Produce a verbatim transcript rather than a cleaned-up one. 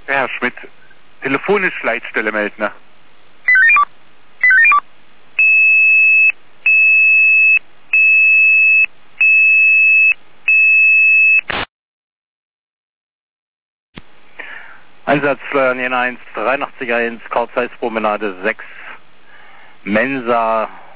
Herr Schmidt, telefonisch Leitstelle Meldner. Einsatz Florian eins, dreiundachtzig eins, Kauzheitspromenade sechs, Mensa